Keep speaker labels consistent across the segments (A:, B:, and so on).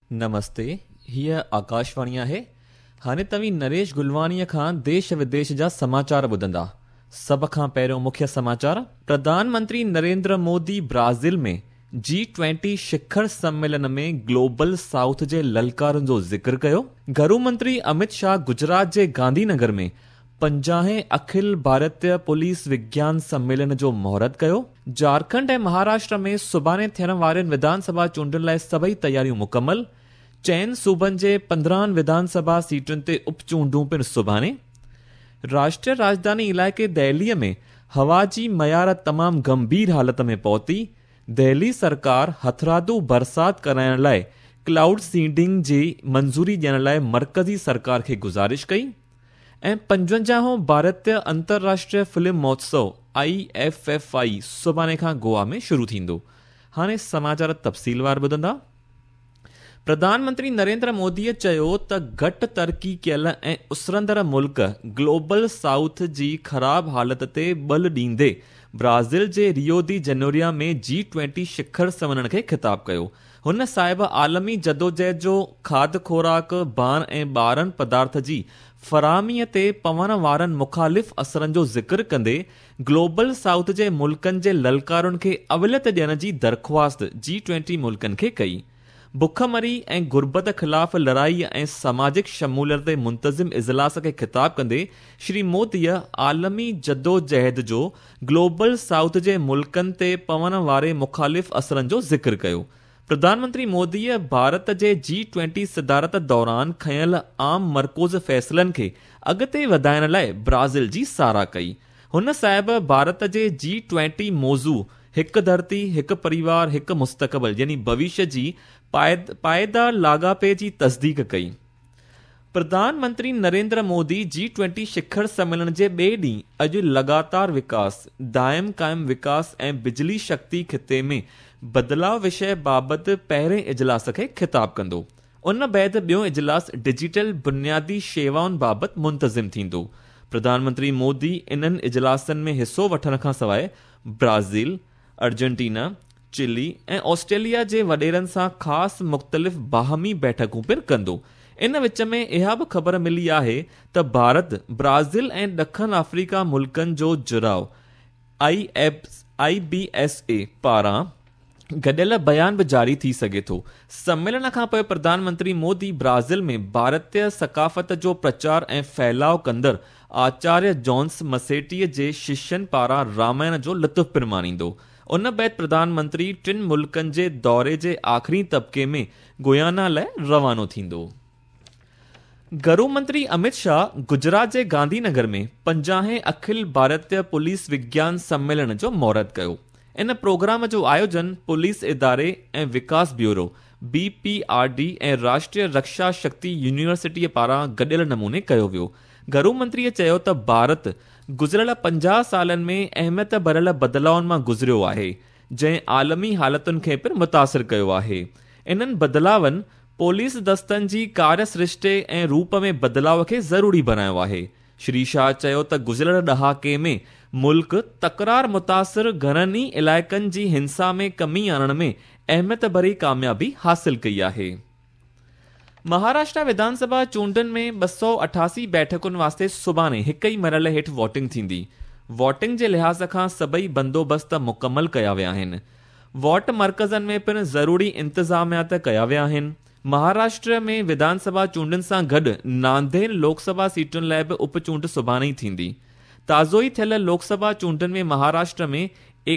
A: नमस्ते, हीअ आकाशवाणी आहे। हाणे तव्हीं नरेश गुलवाणीअ खां देश विदेश जा समाचार ॿुधंदा। सभ खां पहिरियों मुख्य समाचार। प्रधानमंत्री नरेंद्र मोदी ब्राज़ील में G20 शिखर सम्मेलन में ग्लोबल साउथ जे ललकारनि जो ज़िक्र कयो। गृह मंत्री अमित शाह गुजरात जे गांधीनगर में 50 अखिल भारतीय पुलिस विज्ञान सम्मेलन जो महूरत कयो। झारखंड ऐं महाराष्ट्र में सुभाणे थियण वारनि विधानसभा चूंडुनि लाइ सभई तयारियूं मुकमल। चइनि सूबनि जे 15 विधानसभा सीटुनि ते उपचूंडूं पिणु सुभाणे। राष्ट्रीय राजधानी इलाइक़े दिल्लीअ में हवा जी मयार तमामु गंभीर हालत में पहुती। दिल्ली सरकार हथरादू बरसात कराइण लाइ क्लाउड सीडिंग जी मंज़ूरी ॾियण लाइ मर्कज़ी सरकार खे गुज़ारिश कई। ऐं 55हों भारतीय अंतर्राष्ट्रीय फिल्म महोत्सव IFFI सुभाणे खां गोवा में शुरू थींदो। हाणे समाचार तफ़सीलवार ॿुधंदा। प्रधानमंत्री नरेंद्र मोदीअ चयो त घटि तरक़ी कयल ऐं उसरंदड़ मुल्क ग्लोबल साउथ जी ख़राब हालत ते बल ॾींदे ब्राज़ील जे रियो डी जेनेरियो में G20 शिखर सम्मेलन खे ख़िताब कयो। हुन साहिब आलमी जदोजहद जो खाद्य खोराक बान ऐं ॿारनि पदार्थ जी फ़राहमीअ ते पवण वारनि मुख़ालिफ़ असरनि जो ज़िक्र कंदे ग्लोबल साउथ जे मुल्कनि जे ललकारुनि खे अवलियत ॾियण जी दरख़्वास्त G20 मुल्कनि खे कई। बुखमरी ऐं गुर्बत ख़िलाफ़ लड़ाई ऐं समाजिक शमूलियत ते मुंतज़िम इजलास खे ख़िताब कंदे श्री मोदीअ आलमी जदोजहद जो ग्लोबल साउथ जे मुल्कनि ते पवण वारे मुख़ालिफ़ असरनि जो ज़िक्र कयो। प्रधानमंत्री मोदीअ भारत जे G20 सदारत दौरान खयल आम मरकूज़ फ़ैसिलनि खे अॻिते वधाइण लाइ ब्राज़ील जी साराह कई। हुन साहिब भारत जे G20 मौज़ू हिकु धरती हिकु परिवार हिकु मुस्तक़बिल यानी भविष्य जी पायदार लाॻापे जी तस्दीक कई। प्रधानमंत्री नरेंद्र मोदी G20 शिखर सम्मेलन जे ॿिए ॾींहुं अॼु लगातार विकास, दाइम क़ाइम विकास ऐं बिजली शक्ति ख़िते में बदिलाव विषय बाबति पहिरें इजलास खे ख़िताब कंदो। उन बैदि ॿियो इजलास डिजिटल बुनियादी शेवाउनि बाबति मुंतज़िम थींदो। प्रधानमंत्री मोदी इन्हनि इजलासनि में हिसो वठण खां सवाइ ब्राज़ील, अर्जेंटीना, चिली ऐं ऑस्ट्रेलिया जे वॾेरनि सां ख़ासि मुख़्तलिफ़ बाहमी बैठकूं पिणु कंदो। इन विच में इहा बि ख़बर मिली आहे त भारत ब्राज़ील ऐं ॾखण अफ्रीका मुल्कनि जो जुड़ाव IBSA पारां गॾियल बयान बि जारी थी सघे थो। सम्मेलन खां पोइ प्रधानमंत्री मोदी ब्राज़ील में भारतीय सक़ाफ़त जो प्रचार ऐं फैलाव कंदड़ आचार्य जॉन्स मसेटीअ जे शिष्यनि पारां रामायण जो लुत्फ़ पिणु माणींदो। उन बैदि प्रधानमंत्री 3 मुल्कनि जे दौरे जे आख़िरी तबके में गुयाना लाइ रवानो थींदो। गृह मंत्री अमित शाह गुजरात जे गांधीनगर में 50 अखिल भारतीय पुलिस विज्ञान सम्मेलन जो महूरत कयो। इन प्रोग्राम जो आयोजन पुलिस इदारे ऐं विकास ब्यूरो BPRD ऐं राष्ट्रीय रक्षा शक्ति यूनिवर्सिटीअ पारां गॾियल नमूने कयो वियो। गृह मंत्रीअ चयो त भारत गुज़िरियल 50 सालनि में अहमियत भरियल बदिलावनि मां गुज़रियो आहे, जंहिं आलमी हालतुनि खे पिणु मुतासिर कयो आहे। इन्हनि बदिलावनि पुलिस दस्तनि जी कार्य सृष्टि ऐं रूप में बदिलाव खे ज़रूरी बनायो आहे। श्री शाह चयो त गुज़िरियल ॾहाके में मुल्क तकरार मुतासिर घणनि ई इलाइक़नि जी हिंसा में कमी आणण में अहमियत भरी कामयाबी हासिल कई आहे। महाराष्ट्र विधानसभा चूंडुनि में 288 बैठकुनि वास्ते सुभाणे हिक ई मरहले हेठि वोटिंग थींदी। वोटिंग जे लिहाज़ खां सभई बंदोबस्त मुकमल कया विया आहिनि। वोट मर्कज़नि में पिणु ज़रूरी इंतज़ामियात कया विया आहिनि। महाराष्ट्र में विधानसभा चूंडुनि सां गॾु नांदेड़ लोकसभा सीटुनि लाइ बि उपचूंड सुभाणे ई थींदी। ताज़ो ई थियल लोकसभा चूंडुनि में महाराष्ट्र में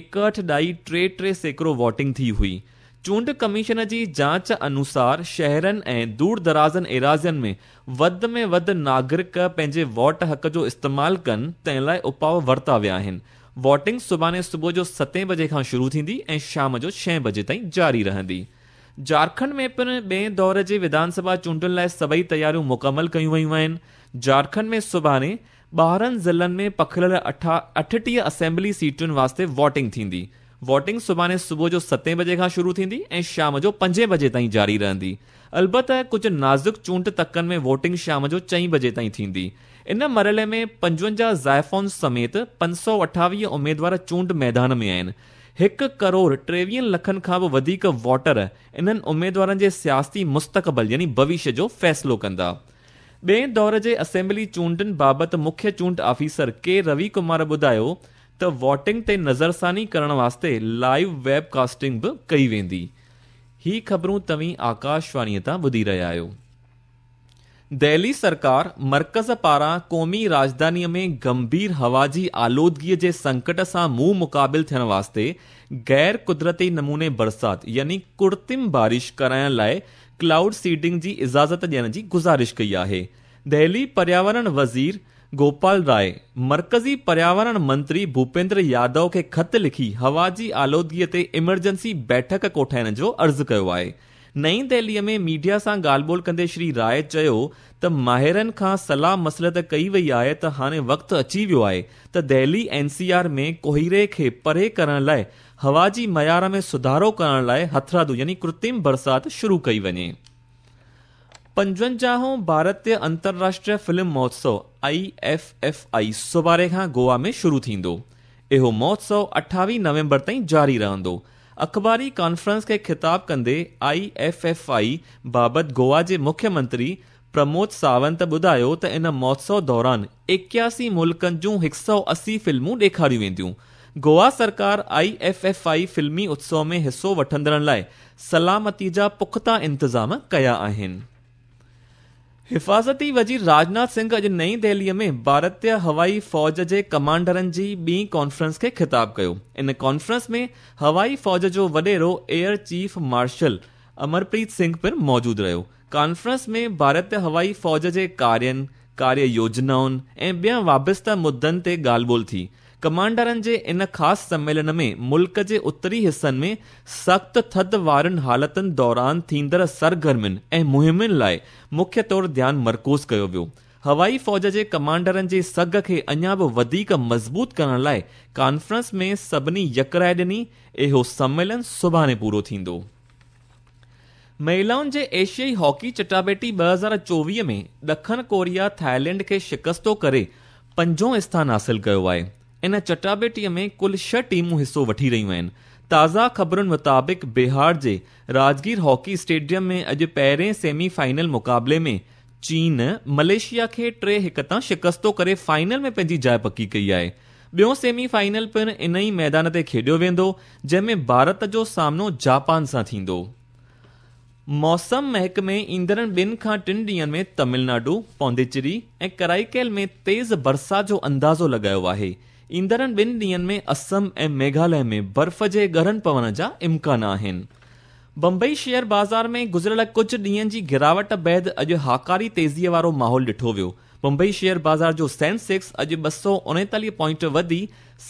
A: 61.33% वोटिंग थी हुई। चूंड कमीशन जी जांच अनुसार शहरनि ऐं दूर दराज़नि एराज़ियुनि में वधि नागरिक पंहिंजे वोट हक़ जो इस्तेमालु कनि तंहिं लाइ उपाउ वरिता विया आहिनि। वोटिंग सुभाणे सुबुह जो 7 बजे खां शुरू थींदी ऐं शाम जो 6 बजे ताईं जारी रहंदी। झारखंड में पिणु ॿिएं दौर जे विधानसभा चूंडुनि लाइ सभई तयारियूं मुकमल कयूं वयूं आहिनि। झारखंड में सुभाणे 12 ज़िलनि में पखिड़ियल 38 असेंबली सीटुनि वास्ते वोटिंग थींदी। वोटिंग सुभाणे सुबुह जो 7 बजे खां शुरू थींदी ऐं शाम जो 5 बजे ताईं जारी रहंदी। अलबत्त कुझु नाज़ुक चूंड तकनि में वोटिंग शाम जो 4 बजे ताईं थींदी। इन मरहले में 55 ज़ाइफ़ुनि समेत 528 उमेदवार चूंड मैदान में आहिनि। 1 करोड़ 23 लखनि खां बि वधीक वोटर इन्हनि उमेदवारनि जे सियासी मुस्तक़बल यानी भविष्य जो फ़ैसिलो कंदा। ॿिएं दौर जे असेंबली चूंडनि बाबति मुख्य चूंड ऑफिसर के रवि कुमार ॿुधायो त वोटिंग ते नज़रसानी करण वास्ते लाइव वेबकास्टिंग बि कई वेंदी। ही ख़बरूं तव्हीं आकाशवाणीअ तां ॿुधी रहिया आहियो। दिल्ली सरकार मर्कज़ पारां क़ौमी राजधानीअ में गंभीर हवा जी आलूदगीअ जे संकट सां मुंहुं मुक़ाबिल थियण वास्ते गैर कुदरती नमूने बरसात यानी कुर्तिम बारिश कराइण लाइ क्लाउड सीडिंग जी इजाज़त ॾियण जी गुज़ारिश कई आहे। दिल्ली पर्यावरण वज़ीर गोपाल राय मर्कज़ी पर्यावरण मंत्री भूपेंद्र यादव खे ख़त लिखी हवा जी आलूदगीअ ते इमरजेंसी बैठक कोठाइण जो अर्ज़ु कयो आहे। नईं दिल्लीअ में मीडिया सां ॻाल्हि ॿोल कंदे श्री राय चयो त माहिरनि खां सलाह मसलत कई वई आहे त हाणे वक़्तु अची वियो आहे त दिल्ली NCR में कोहीरे खे परे करण लाइ हवा जी मयार में सुधारो करण लाइ हथरादू यानी कृत्रिम बरसात शुरू कई वञे। 55हों भारतीय अंतर्राष्ट्रीय फिल्म महोत्सव IFFI सुभाणे खां गोवा में शुरू थींदो। इहो महोत्सव 28 नवंबर ताईं जारी रहंदो। अख़बारी कॉन्फ्रेंस खे ख़िताब कंदे IFFI बाबति गोवा जे मुख्यमंत्री प्रमोद सावंत ॿुधायो त इन महोत्सव दौरान 81 मुल्कनि जूं 180 फिल्मूं ॾेखारियूं वेंदियूं। गोवा सरकार IFFI फिल्मी उत्सव में हिस्सो वठंदड़नि लाइ सलामती जा पुख्ता इंतज़ाम कया आहिनि। हिफ़ाज़ती वज़ीर राजनाथ सिंह अॼु नईं दिल्लीअ में भारतीय हवाई फ़ौज जे कमांडरनि जी ॿीं कॉन्फ्रेंस खे ख़िताब कयो। इन कॉन्फ्रेंस में हवाई फ़ौज जो वॾेरो air chief marshal Amarpreet Singh पिणु मौजूदु रहियो। कॉन्फ्रेंस में भारतीय हवाई फ़ौज जे कार्य योजनाउनि ऐं ॿिया वाबस्ता मुद्दनि ते ॻाल्हि ॿोल थी। कमांडरनि जे इन ख़ासि सम्मेलन में मुल्क जे उत्तरी हिसनि में सख़्त थधि वारनि हालतुनि दौरान थींदड़ सरगर्मियुनि ऐं मुहिमुनि लाइ मुख्य तौरु ध्यानु मर्कूज़ कयो वियो। हवाई फ़ौज जे कमांडरनि जे सघ खे अञा बि वधीक मज़बूत करण लाइ कॉन्फ्रेंस में सभिनी यकराइ ॾिनी। इहो सम्मेलन सुभाणे पूरो थींदो। महिलाउनि जे एशियाई हॉकी चटाभेटी 2024 में ॾखण कोरिया थाईलैंड खे शिकस्तो करे 5हों स्थान हासिल कयो आहे। इन चटाभेटीअ में कुल 6 टीमूं हिस्सो वठी रहियूं आहिनि। ताज़ा ख़बरुनि मुताबिक़ बिहार जे राजगीर हॉकी स्टेडियम में अॼु पहिरें सेमीफाइनल मुक़ाबले में चीन मलेशिया खे 3-1 तां शिकस्तो करे फाइनल में पंहिंजी जाइ पकी कई आहे। ॿियों सेमीफाइनल पिणु इन ई मैदान ते खेॾियो वेंदो जंहिं में भारत जो सामनो जापान सां थींदो। मौसम महकमे ईंदड़नि 2 खां 3 ॾींहनि में तमिलनाडु, पौंडीचेरी ऐं कराईकल में तेज़ बरसात जो अंदाज़ो लॻायो आहे। ईंदड़नि 2 ॾींहनि में असम ऐं मेघालय में बर्फ़ जे ॻरनि पवण जा इम्कान आहिनि। बम्बई शेयर बाज़ार में गुज़िरियल कुझु ॾींहनि जी गिरावट बैदि अॼु हाकारी तेज़ीअ वारो माहौल ॾिठो वियो। बम्बई शेयर बाज़ार जो सेंसेक्स अॼु 239 पॉइंट वधी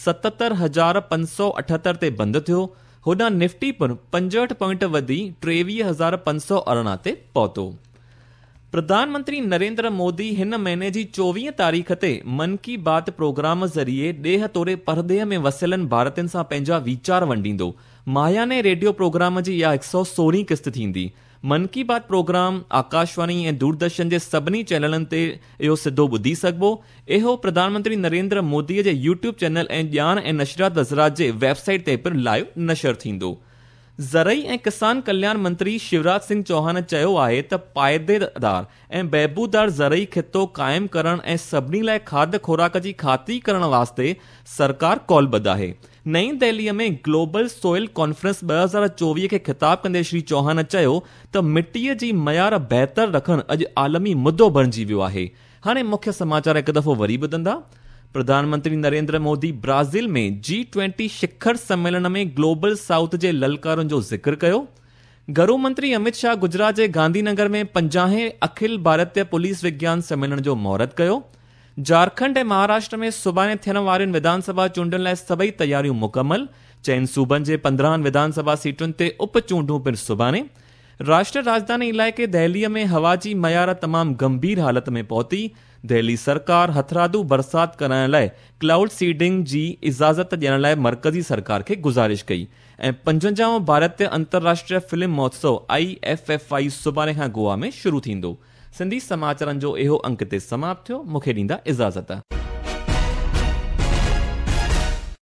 A: 77,578 ते बंदि थियो। होॾां निफ्टी पिणु 65 पॉइंट वधी 23,518 ते पहुतो। प्रधानमंत्री नरेंद्र मोदी हिन महीने जी 24 तारीख़ ते मन की बात प्रोग्राम ज़रिए ॾेह तोड़े परदेह में वसियलनि भारतीयनि सां पंहिंजा वीचार वंडींदो। मायाने रेडियो प्रोग्राम जी इहा 116 क़िस्त थींदी। मन की बात प्रोग्राम आकाशवाणी ऐं दूरदर्शन जे सभिनी चैनलनि ते इहो सिधो ॿुधी सघिबो। इहो प्रधानमंत्री नरेंद्र मोदीअ जे यूट्यूब चैनल ऐं ॼाण ऐं नशरियात वज़रात जे वेबसाइट ते पिणु लाइव नशर थींदो। ज़रई ऐं किसान कल्याण मंत्री शिवराज सिंह चौहान चयो आहे त पाइदेदार ऐं बहबूदार ज़रई खितो क़ाइमु करण ऐं सभिनी लाइ खाद्य खुराक जी खातिरी करण वास्ते सरकार कौलबद्ध आहे। नईं दिल्लीअ में ग्लोबल सोइल कॉन्फ्रेंस 2024 खे ख़िताब कंदे श्री चौहान चयो त मिटीअ जी मयार बहितर रखणु अॼु आलमी मुद्दो बणिजी वियो आहे। हाणे मुख्य समाचार हिकु दफ़ो वरी ॿुधंदा। प्रधानमंत्री नरेंद्र मोदी ब्राज़ील में G20 शिखर सम्मेलन में ग्लोबल साउथ जे ललकारुनि जो ज़िक्र कयो। गृह मंत्री अमित शाह गुजरात जे गांधीनगर में 50वें अखिल भारतीय पुलिस विज्ञान सम्मेलन जो महूरत कयो। झारखंड ऐं महाराष्ट्र में सुभाणे थियण वारियुनि विधानसभा चूंडुनि लाइ सभई तयारियूं मुकमल। 4 सूबनि जे 15 विधानसभा सीटुनि ते उपचूंडूं पिणु सुभाणे। राष्ट्र राजधानी इलाइक़े दिल्लीअ में हवा जी मयार तमामु गंभीर हालत में पहुती। दिल्ली सरकार हथरादू बरसात कराइण लाइ क्लाउड सीडिंग जी इजाज़त ॾियण लाइ मर्कज़ी सरकार खे गुज़ारिश कई। ऐं 55हों भारतीय अंतर्राष्ट्रीय फिल्म महोत्सव IFFI सुभाणे खां गोवा में शुरू थींदो। सिंधी समाचारनि जो इहो अंक ते समाप्त थियो। मूंखे ॾींदा इजाज़त।